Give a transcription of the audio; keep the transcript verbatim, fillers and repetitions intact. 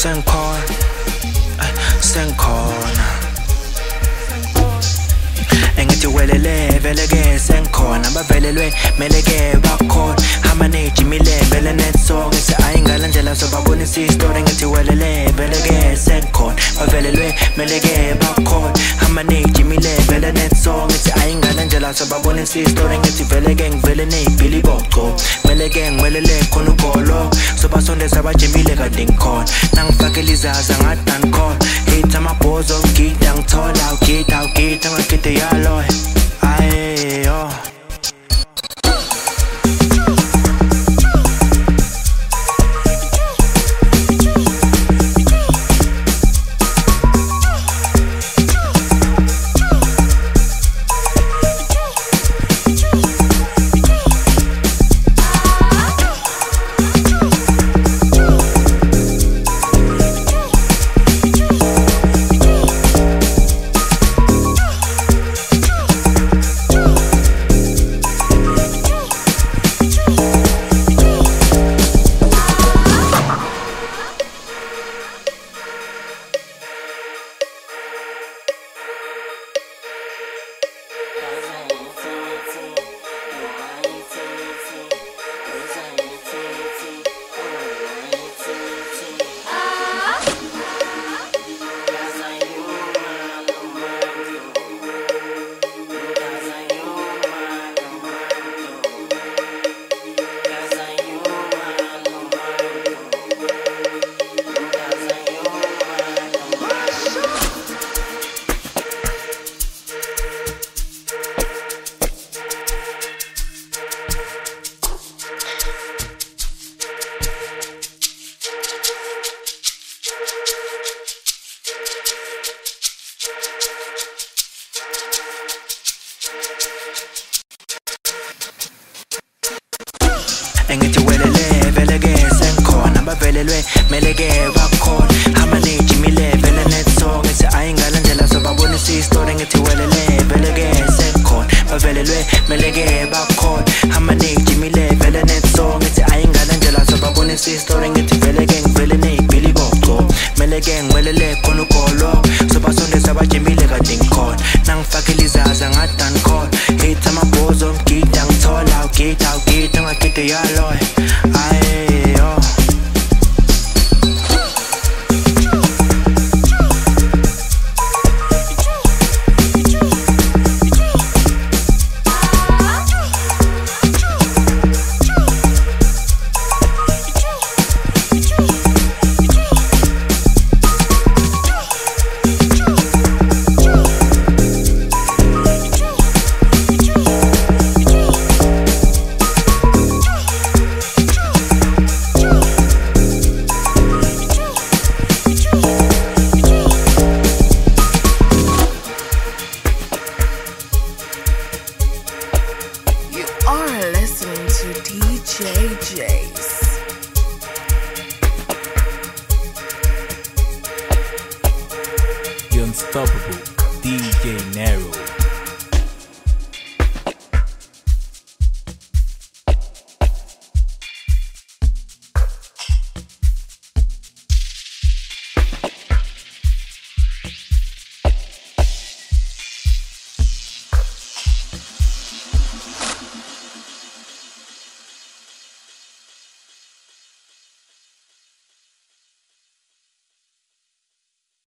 sengikhona, sengikhona. Engithi welele vele ke sengikhona, bavelelwe mele ke bakhona. Hamanage imilebele net song ise ayingala ndlela sobabonisa istory. Ngithi welele vele ke sengikhona, bavelelwe mele ke bakhona. Hamanage imilebele net song ise ayingala ndlela sobabonisa istory. Ngithi vele ke ngivele nezibhili boco, mele ke ngiwelele khona ugolo. Sobasondeza abajimile kade ngikhona, nangifakela izaza ngadani khona. Hit amabhozo ngigida ngithola ugida ugida ngagida yalo. Aye yo. Engithi welele vele ke sengikhona, bavelelwe mele ke bakhona. Hamanage imilebele net song ise ayingala ndlela sobabonisa istory. Ngithi welele vele ke sengikhona, bavelelwe mele ke bakhona. Hamanage imilebele net song ise ayingala ndlela sobabonisa istory. Ngithi vele ke ngivele nezibhili boco, mele ke ngiwelele khona ugolo. Sobasondeza abajimile kade ngikhona, nangifakela izaza ngadani khona. Hit amabhozo ngigida ngithola ugida ugida ngagida yalo. Aye yo. You are listening to D J J.